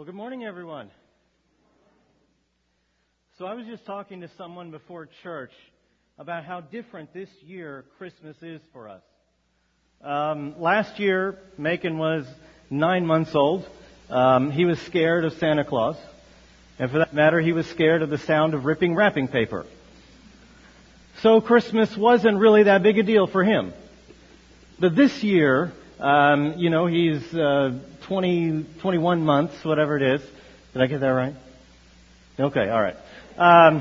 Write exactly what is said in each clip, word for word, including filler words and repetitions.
Well, good morning, everyone. So I was just talking to someone before church about how different this year Christmas is for us. Um, last year, Macon was nine months old. Um, he was scared of Santa Claus. And for that matter, he was scared of the sound of ripping wrapping paper. So Christmas wasn't really that big a deal for him. But this year, um, you know, he's uh, twenty, twenty-one months, whatever it is. Did I get that right? Okay, all right. Um,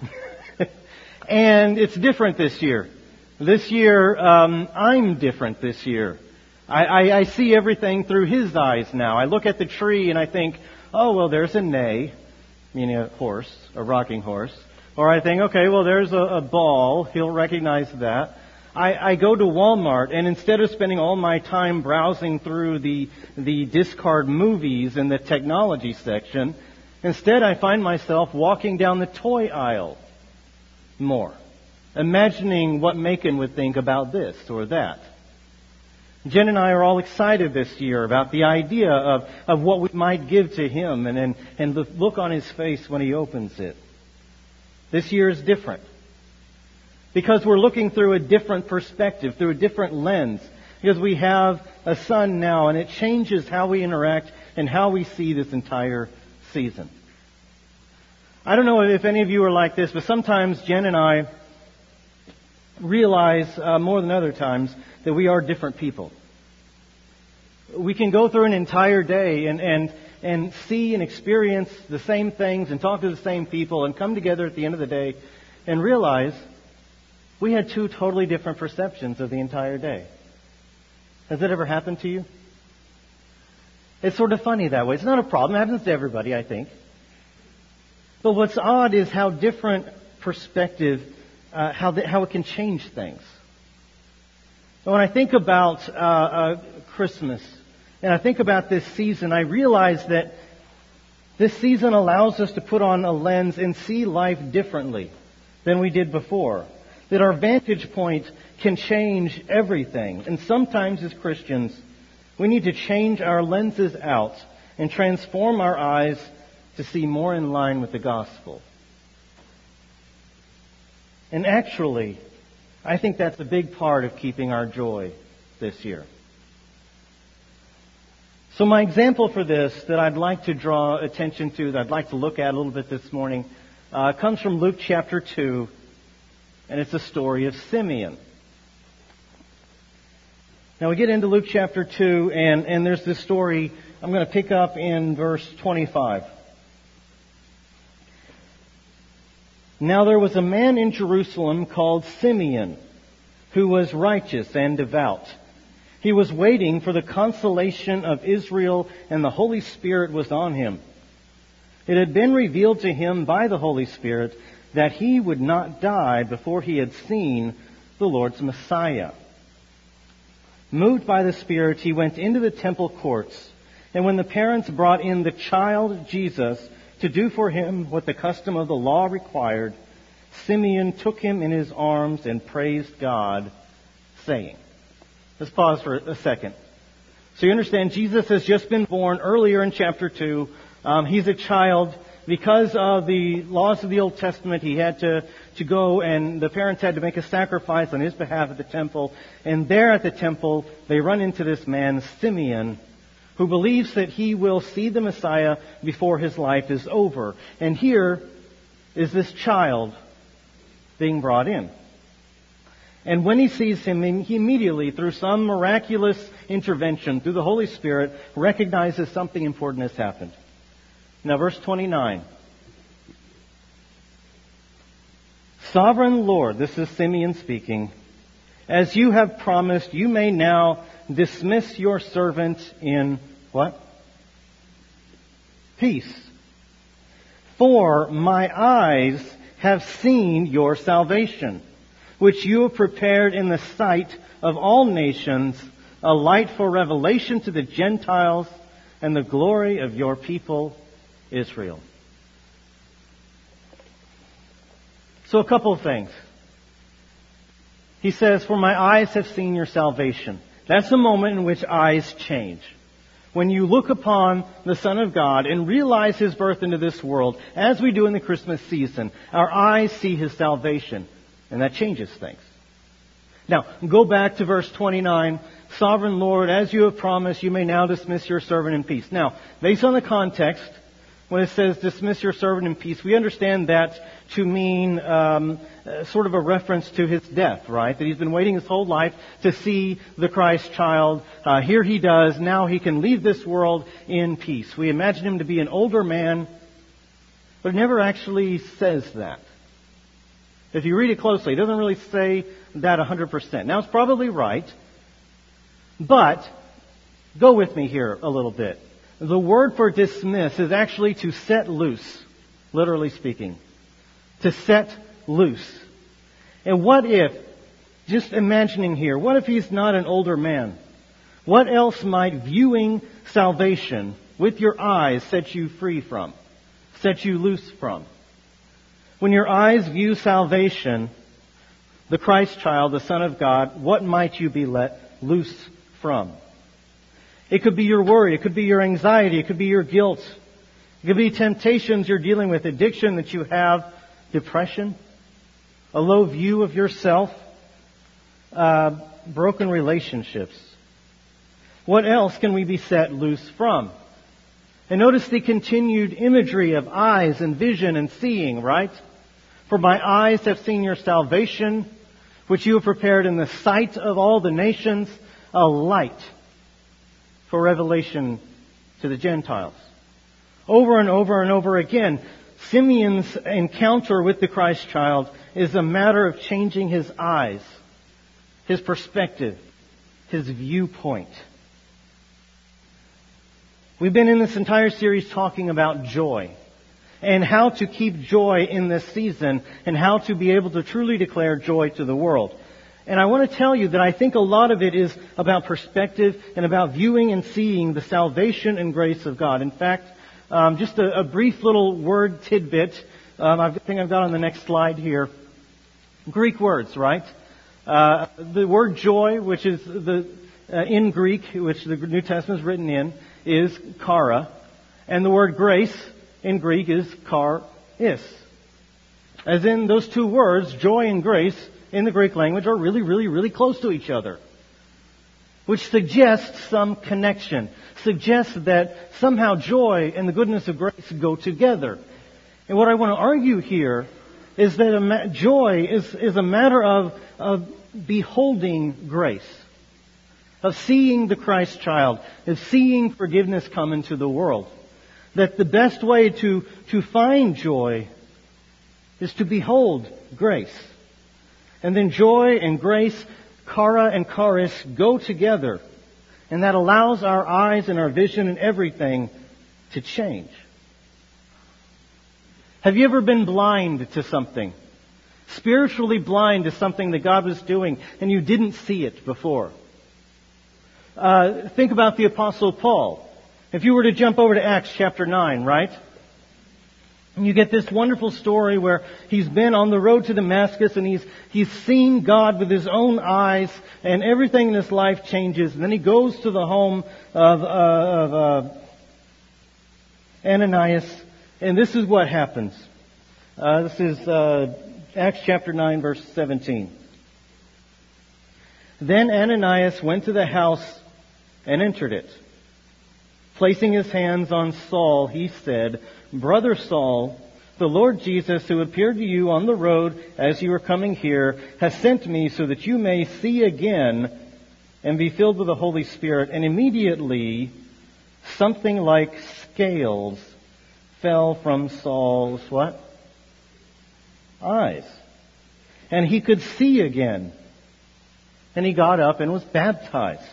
and it's different this year. This year, um, I'm different this year. I, I, I see everything through his eyes now. I look at the tree and I think, oh, well, there's a neigh, meaning a horse, a rocking horse. Or I think, okay, well, there's a, a ball. He'll recognize that. I, I go to Walmart, and instead of spending all my time browsing through the the discard movies in the technology section, instead I find myself walking down the toy aisle more, imagining what Macon would think about this or that. Jen and I are all excited this year about the idea of, of what we might give to him and, and, and the look on his face when he opens it. This year is different. Because we're looking through a different perspective, through a different lens. Because we have a son now, and it changes how we interact and how we see this entire season. I don't know if any of you are like this, but sometimes Jen and I realize uh, more than other times that we are different people. We can go through an entire day and, and, and see and experience the same things and talk to the same people and come together at the end of the day and realize we had two totally different perceptions of the entire day. Has that ever happened to you? It's sort of funny that way. It's not a problem. It happens to everybody, I think. But what's odd is how different perspective, uh, how the, how it can change things. When I think about uh, uh, Christmas, and I think about this season, I realize that this season allows us to put on a lens and see life differently than we did before. That our vantage point can change everything. And sometimes as Christians, we need to change our lenses out and transform our eyes to see more in line with the gospel. And actually, I think that's a big part of keeping our joy this year. So my example for this that I'd like to draw attention to, that I'd like to look at a little bit this morning, uh, comes from Luke chapter two. And it's the story of Simeon. Now we get into Luke chapter two, and, and there's this story. I'm going to pick up in verse twenty-five. Now there was a man in Jerusalem called Simeon, who was righteous and devout. He was waiting for the consolation of Israel, and the Holy Spirit was on him. It had been revealed to him by the Holy Spirit that he would not die before he had seen the Lord's Messiah. Moved by the Spirit, he went into the temple courts, and when the parents brought in the child Jesus to do for him what the custom of the law required, Simeon took him in his arms and praised God, saying... Let's pause for a second. So you understand, Jesus has just been born earlier in chapter two. Um, he's a child. Because of the laws of the Old Testament, he had to, to go, and the parents had to make a sacrifice on his behalf at the temple. And there at the temple, they run into this man, Simeon, who believes that he will see the Messiah before his life is over. And here is this child being brought in. And when he sees him, he immediately, through some miraculous intervention, through the Holy Spirit, recognizes something important has happened. Now, verse twenty-nine. Sovereign Lord, this is Simeon speaking, as you have promised, you may now dismiss your servant in what? Peace. For my eyes have seen your salvation, which you have prepared in the sight of all nations, a light for revelation to the Gentiles and the glory of your people Israel. So a couple of things. He says, for my eyes have seen your salvation. That's the moment in which eyes change. when you look upon the Son of God and realize His birth into this world, as we do in the Christmas season, our eyes see His salvation, and that changes things. Now, go back to verse twenty-nine. Sovereign Lord, as you have promised, you may now dismiss your servant in peace. Now, based on the context, when it says dismiss your servant in peace, we understand that to mean um, uh, sort of a reference to His death, right? That He's been waiting His whole life to see the Christ child. Uh, here He does. Now He can leave this world in peace. We imagine Him to be an older man, but it never actually says that. If you read it closely, it doesn't really say that one hundred percent. Now, it's probably right, but go with me here a little bit. The word for dismiss is actually to set loose, literally speaking. To set loose. And what if, just imagining here, what if he's not an older man? What else might viewing salvation with your eyes set you free from? Set you loose from? When your eyes view salvation, the Christ child, the Son of God, what might you be let loose from? It could be your worry. It could be your anxiety. It could be your guilt. It could be temptations you're dealing with, addiction that you have, depression, a low view of yourself, uh, broken relationships. What else can we be set loose from? And notice the continued imagery of eyes and vision and seeing, right? For my eyes have seen your salvation, which you have prepared in the sight of all the nations, a light for revelation to the Gentiles. Over and over and over again, Simeon's encounter with the Christ child is a matter of changing his eyes, his perspective, his viewpoint. We've been in this entire series talking about joy and how to keep joy in this season and how to be able to truly declare joy to the world. And I want to tell you that I think a lot of it is about perspective and about viewing and seeing the salvation and grace of God. In fact, um, just a, a brief little word tidbit. Um, I think I've got on the next slide here. Greek words, right? Uh, the word joy, which is the uh, in Greek, which the New Testament is written in, is chara, and the word grace in Greek is charis. As in those two words, joy and grace, in the Greek language are really, really, really close to each other, which suggests some connection, suggests that somehow joy and the goodness of grace go together. And what I want to argue here is that a ma- joy is, is a matter of, of beholding grace, of seeing the Christ child, of seeing forgiveness come into the world. That the best way to, to find joy is to behold grace. And then joy and grace, chara and charis, go together. And that allows our eyes and our vision and everything to change. Have you ever been blind to something? Spiritually blind to something that God was doing and you didn't see it before? Uh, think about the Apostle Paul. If you were to jump over to Acts chapter nine, right? And you get this wonderful story where he's been on the road to Damascus and he's he's seen God with his own eyes and everything in his life changes. And then he goes to the home of, uh, of uh, Ananias, and this is what happens. Uh, this is uh, Acts chapter nine, verse seventeen. Then Ananias went to the house and entered it. Placing his hands on Saul, he said, Brother Saul, the Lord Jesus, who appeared to you on the road as you were coming here, has sent me so that you may see again and be filled with the Holy Spirit. And immediately, something like scales fell from Saul's what? Eyes. And he could see again. And he got up and was baptized.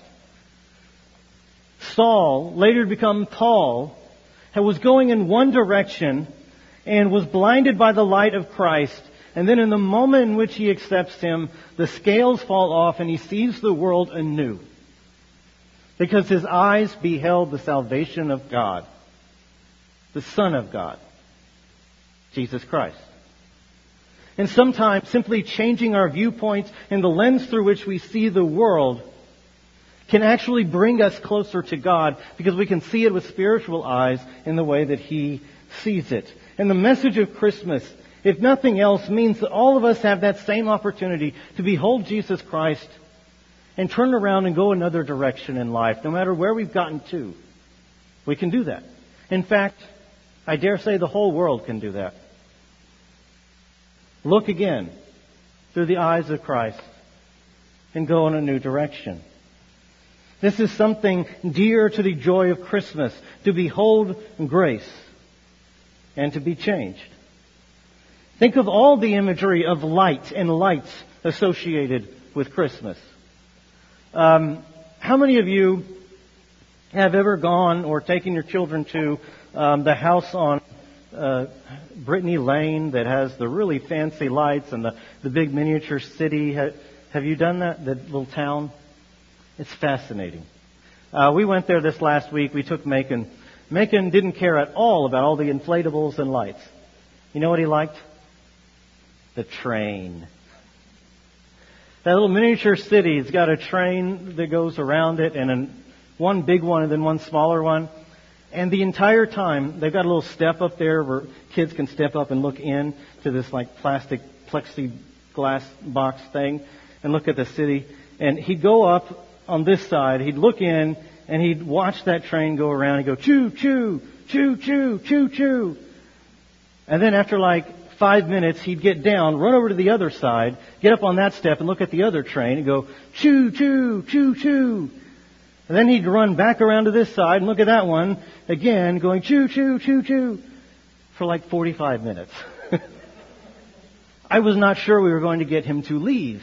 Saul, later to become Paul, was going in one direction and was blinded by the light of Christ. And then in the moment in which he accepts Him, the scales fall off and he sees the world anew. Because his eyes beheld the salvation of God, the Son of God, Jesus Christ. And sometimes simply changing our viewpoints and the lens through which we see the world can actually bring us closer to God because we can see it with spiritual eyes in the way that He sees it. And the message of Christmas, if nothing else, means that all of us have that same opportunity to behold Jesus Christ and turn around and go another direction in life, no matter where we've gotten to. We can do that. In fact, I dare say the whole world can do that. Look again through the eyes of Christ and go in a new direction. This is something dear to the joy of Christmas, to behold grace and to be changed. Think of all the imagery of light and lights associated with Christmas. Um, how many of you have ever gone or taken your children to um, the house on uh, Brittany Lane that has the really fancy lights and the, the big miniature city? Have, have you done that, the little town? It's fascinating. Uh, we went there this last week. We took Macon. Macon didn't care at all about all the inflatables and lights. You know what he liked? The train. That little miniature city's got a train that goes around it, and an, one big one and then one smaller one. And the entire time, they've got a little step up there where kids can step up and look in to this like plastic plexiglass box thing and look at the city. And he'd go up on this side, he'd look in, and he'd watch that train go around and go choo, choo, choo, choo, choo, choo. And then after like five minutes, he'd get down, run over to the other side, get up on that step and look at the other train and go, choo, choo, choo, choo. And then he'd run back around to this side and look at that one again, going choo, choo, choo, choo, for like forty-five minutes. I was not sure we were going to get him to leave.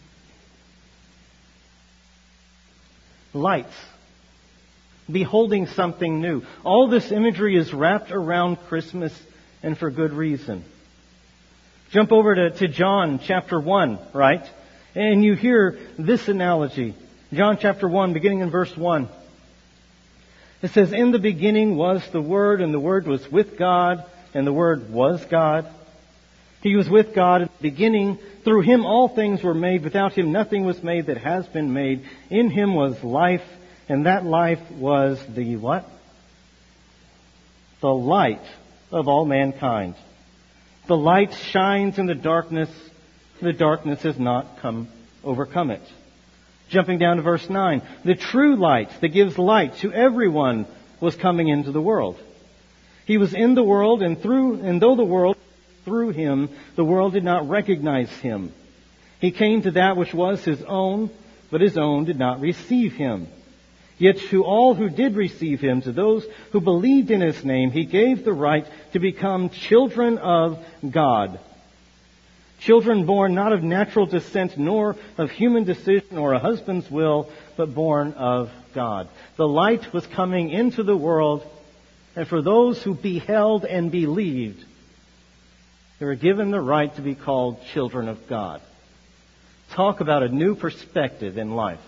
Lights. Beholding something new. All this imagery is wrapped around Christmas, and for good reason. Jump over to, to John chapter one, right? And you hear this analogy. John chapter one, beginning in verse one. It says, "In the beginning was the Word, and the Word was with God, and the Word was God. He was with God in the beginning. Through Him all things were made. Without Him nothing was made that has been made. In Him was life, and that life was the" what? "The light of all mankind. The light shines in the darkness. The darkness has not come overcome it." Jumping down to verse nine. "The true light that gives light to everyone was coming into the world. He was in the world, and through and though the world through Him, the world did not recognize Him. He came to that which was His own, but His own did not receive Him. Yet to all who did receive Him, to those who believed in His name, He gave the right to become children of God. Children born not of natural descent, nor of human decision or a husband's will, but born of God." The light was coming into the world, and for those who beheld and believed, they were given the right to be called children of God. Talk about a new perspective in life.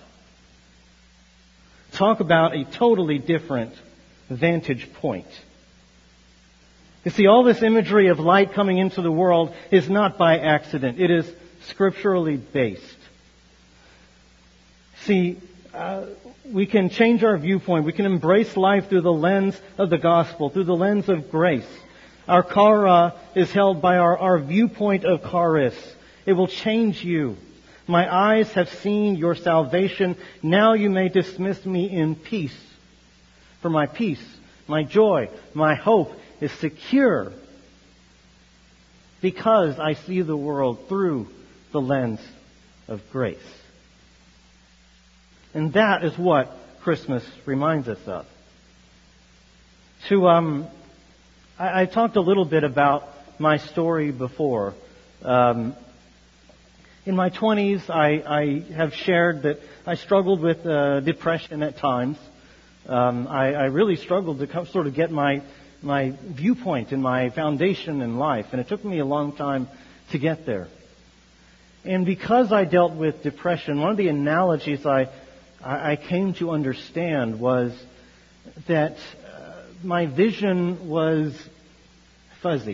Talk about a totally different vantage point. You see, all this imagery of light coming into the world is not by accident. It is scripturally based. See, uh, we can change our viewpoint. We can embrace life through the lens of the gospel, through the lens of grace. Our chara is held by our, our viewpoint of charis. It will change you. "My eyes have seen your salvation. Now you may dismiss me in peace. For my peace, my joy, my hope is secure because I see the world through the lens of grace." And that is what Christmas reminds us of. To, um, I, I talked a little bit about my story before. Um, in my twenties, I, I have shared that I struggled with uh, depression at times. Um, I, I really struggled to come, sort of get my my viewpoint and my foundation in life, and it took me a long time to get there. And because I dealt with depression, one of the analogies I I came to understand was that uh, my vision was fuzzy.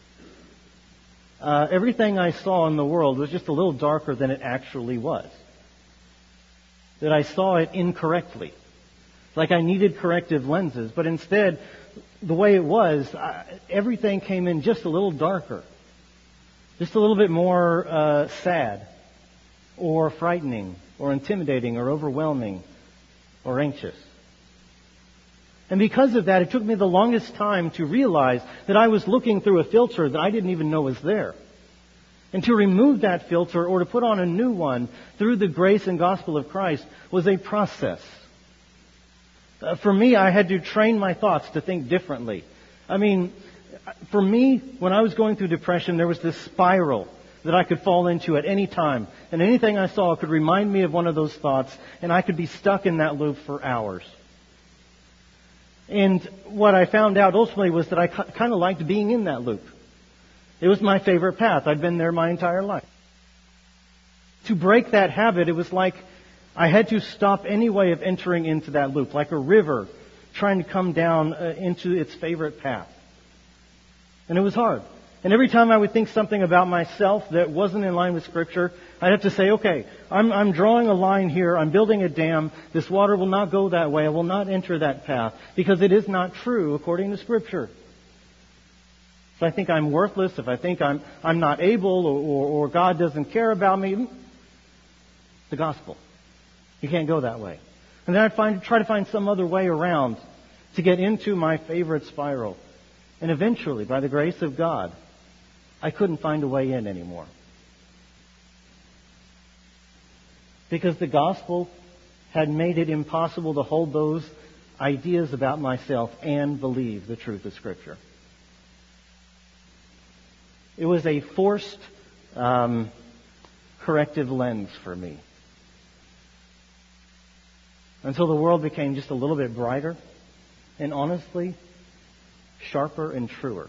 Uh, everything I saw in the world was just a little darker than it actually was. that I saw it incorrectly. Like I needed corrective lenses, but instead, the way it was, I, everything came in just a little darker. Just a little bit more uh, sad, or frightening, or intimidating, or overwhelming, or anxious. And because of that, it took me the longest time to realize that I was looking through a filter that I didn't even know was there. And to remove that filter or to put on a new one through the grace and gospel of Christ was a process. Uh, for me, I had to train my thoughts to think differently. I mean, for me, when I was going through depression, there was this spiral that I could fall into at any time. And anything I saw could remind me of one of those thoughts, and I could be stuck in that loop for hours. And what I found out ultimately was that I kind of liked being in that loop. It was my favorite path. I'd been there my entire life. To break that habit, it was like I had to stop any way of entering into that loop, like a river trying to come down uh, into its favorite path. And it was hard. And every time I would think something about myself that wasn't in line with Scripture, I'd have to say, okay, I'm, I'm drawing a line here. I'm building a dam. This water will not go that way. I will not enter that path because it is not true according to Scripture. If I think I'm worthless, if I think I'm, I'm not able or, or, or God doesn't care about me, the gospel. You can't go that way. And then I'd find, try to find some other way around to get into my favorite spiral. And eventually, by the grace of God, I couldn't find a way in anymore. Because the gospel had made it impossible to hold those ideas about myself and believe the truth of Scripture. It was a forced um, corrective lens for me. Until the world became just a little bit brighter and honestly sharper and truer.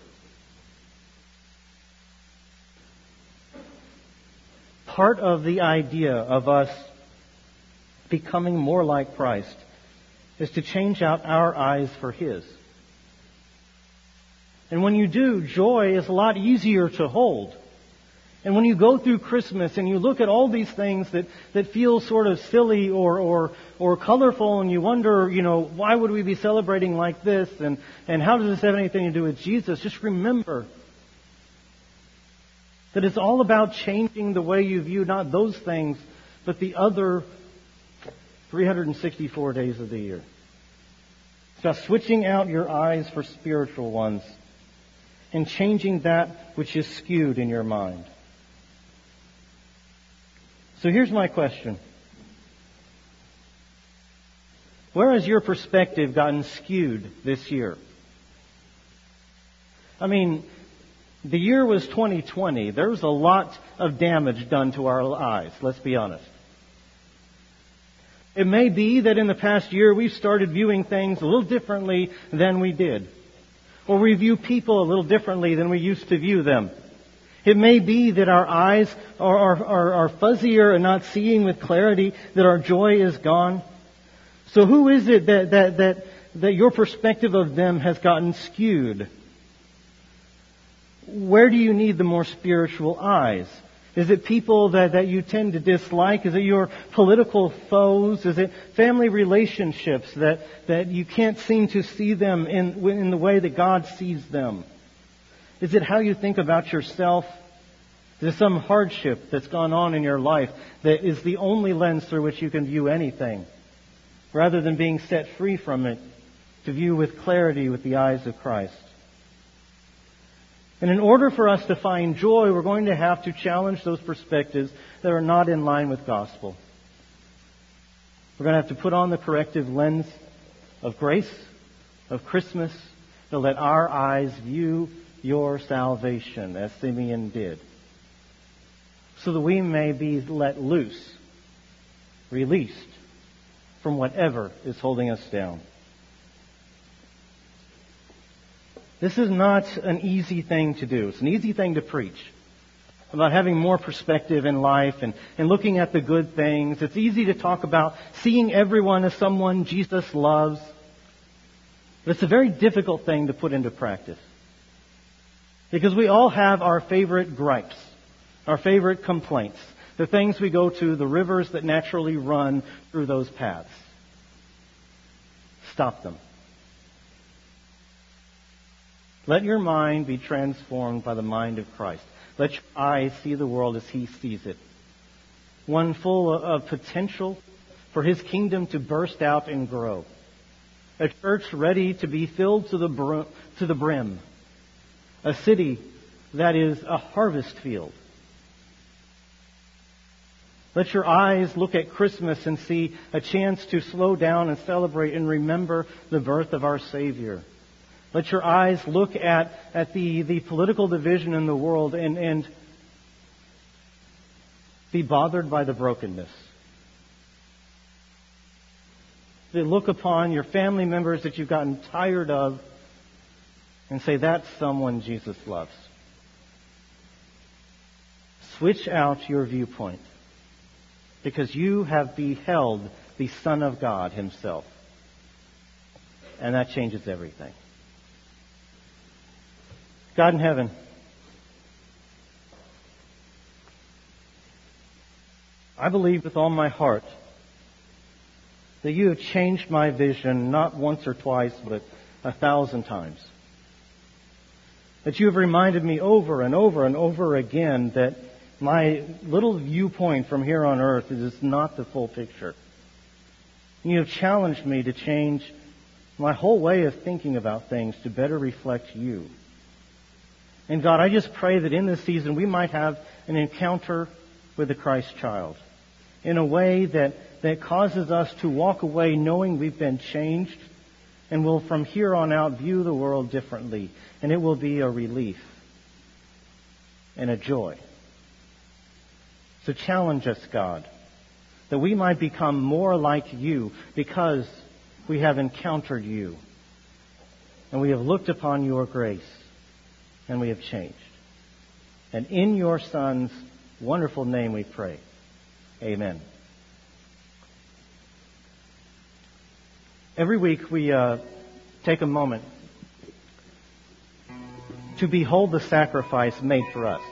Part of the idea of us becoming more like Christ is to change out our eyes for His. And when you do, joy is a lot easier to hold. And when you go through Christmas and you look at all these things that, that feel sort of silly or, or, or colorful and you wonder, you know, why would we be celebrating like this? And, and how does this have anything to do with Jesus? Just remember that it's all about changing the way you view not those things, but the other three hundred sixty-four days of the year. It's about switching out your eyes for spiritual ones and changing that which is skewed in your mind. So here's my question. Where has your perspective gotten skewed this year? I mean, the year was twenty twenty. There was a lot of damage done to our eyes, let's be honest. It may be that in the past year we've started viewing things a little differently than we did. Or we view people a little differently than we used to view them. It may be that our eyes are, are, are, are fuzzier and not seeing with clarity, that our joy is gone. So who is it that, that, that, that your perspective of them has gotten skewed? Where do you need the more spiritual eyes? Is it people that, that you tend to dislike? Is it your political foes? Is it family relationships that, that you can't seem to see them in, in the way that God sees them? Is it how you think about yourself? Is it some hardship that's gone on in your life that is the only lens through which you can view anything, rather than being set free from it to view with clarity with the eyes of Christ? And in order for us to find joy, we're going to have to challenge those perspectives that are not in line with gospel. We're going to have to put on the corrective lens of grace, of Christmas, to let our eyes view your salvation, as Simeon did, so that we may be let loose, released from whatever is holding us down. This is not an easy thing to do. It's an easy thing to preach about having more perspective in life and, and looking at the good things. It's easy to talk about seeing everyone as someone Jesus loves. But it's a very difficult thing to put into practice. Because we all have our favorite gripes, our favorite complaints, the things we go to, the rivers that naturally run through those paths. Stop them. Let your mind be transformed by the mind of Christ. Let your eyes see the world as He sees it. One full of potential for His kingdom to burst out and grow. A church ready to be filled to the br- to the brim. A city that is a harvest field. Let your eyes look at Christmas and see a chance to slow down and celebrate and remember the birth of our Savior. Let your eyes look at, at the, the political division in the world and, and be bothered by the brokenness. To look upon your family members that you've gotten tired of and say, that's someone Jesus loves. Switch out your viewpoint because you have beheld the Son of God Himself. And that changes everything. God in heaven, I believe with all my heart that You have changed my vision not once or twice, but a thousand times. That You have reminded me over and over and over again that my little viewpoint from here on earth is not the full picture. And You have challenged me to change my whole way of thinking about things to better reflect You. And God, I just pray that in this season we might have an encounter with the Christ child in a way that, that causes us to walk away knowing we've been changed and will from here on out view the world differently. And it will be a relief and a joy. So challenge us, God, that we might become more like You because we have encountered You and we have looked upon Your grace. And we have changed. And in Your Son's wonderful name we pray. Amen. Every week we uh, take a moment to behold the sacrifice made for us.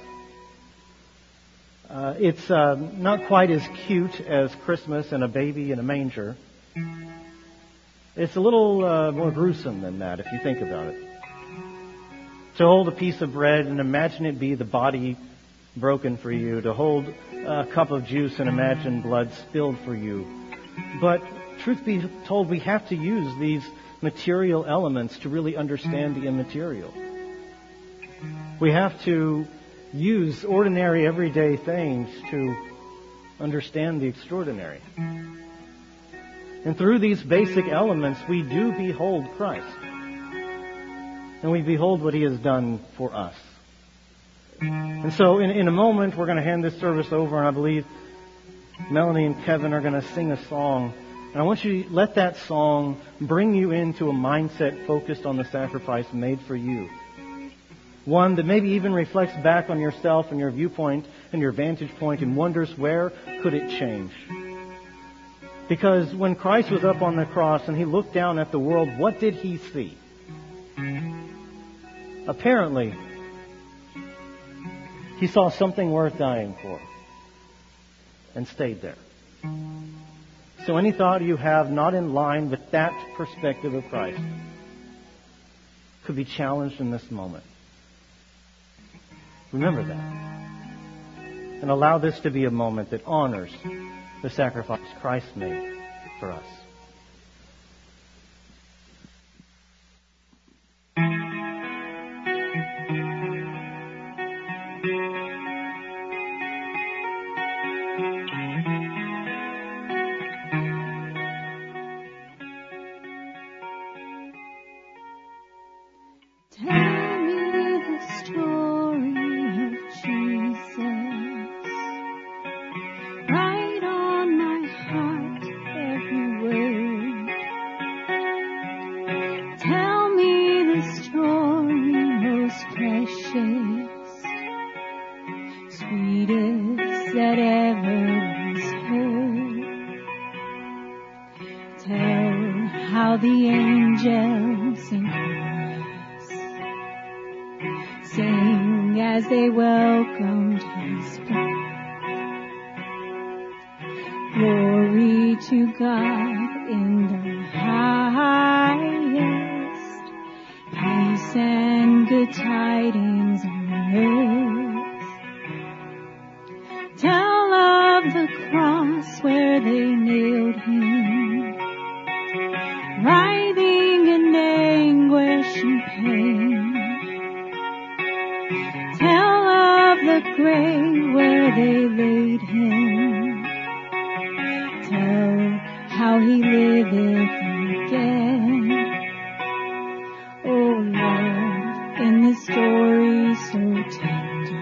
Uh, it's uh, not quite as cute as Christmas and a baby in a manger. It's a little uh, more gruesome than that if you think about it. To hold a piece of bread and imagine it be the body broken for you. To hold a cup of juice and imagine blood spilled for you. But truth be told, we have to use these material elements to really understand the immaterial. We have to use ordinary, everyday things to understand the extraordinary. And through these basic elements, we do behold Christ. And we behold what He has done for us. And so in, in a moment, we're going to hand this service over, and I believe Melanie and Kevin are going to sing a song. And I want you to let that song bring you into a mindset focused on the sacrifice made for you. One that maybe even reflects back on yourself and your viewpoint and your vantage point and wonders where could it change. Because when Christ was up on the cross and He looked down at the world, what did He see? Apparently, He saw something worth dying for and stayed there. So any thought you have not in line with that perspective of Christ could be challenged in this moment. Remember that. And allow this to be a moment that honors the sacrifice Christ made for us. Sing as they welcomed His birth. Glory to God in the highest, peace and good tidings on earth. Tell of the cross where they nailed him, writhing in anguish and pain. Tell of the grave where they laid him. Tell how he liveth again. Oh Lord, in this story so tender,